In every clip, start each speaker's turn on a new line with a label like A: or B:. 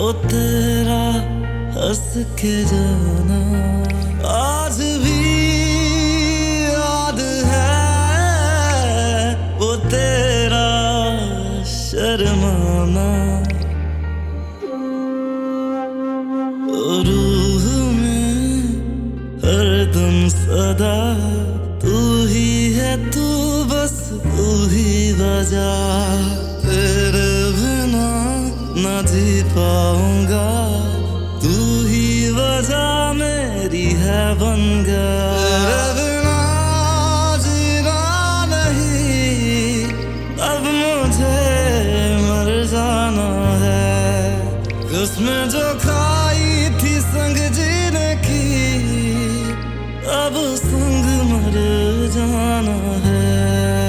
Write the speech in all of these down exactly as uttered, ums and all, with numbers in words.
A: वो तेरा हंस के जाना आज भी याद है, वो तेरा शर्माना। रूह में हरदम सदा तू ही है, तू बस तू ही वजह। तेरे बिना ना जी पाऊंगा, तू ही वजह मेरी है बन गया। तेरे बिना जीना नहीं, अब मुझे मर जाना है। कसमें जो खाई थी संग जीने की, अब संग मर जाना है।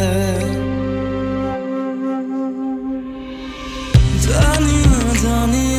A: जानिया जानिया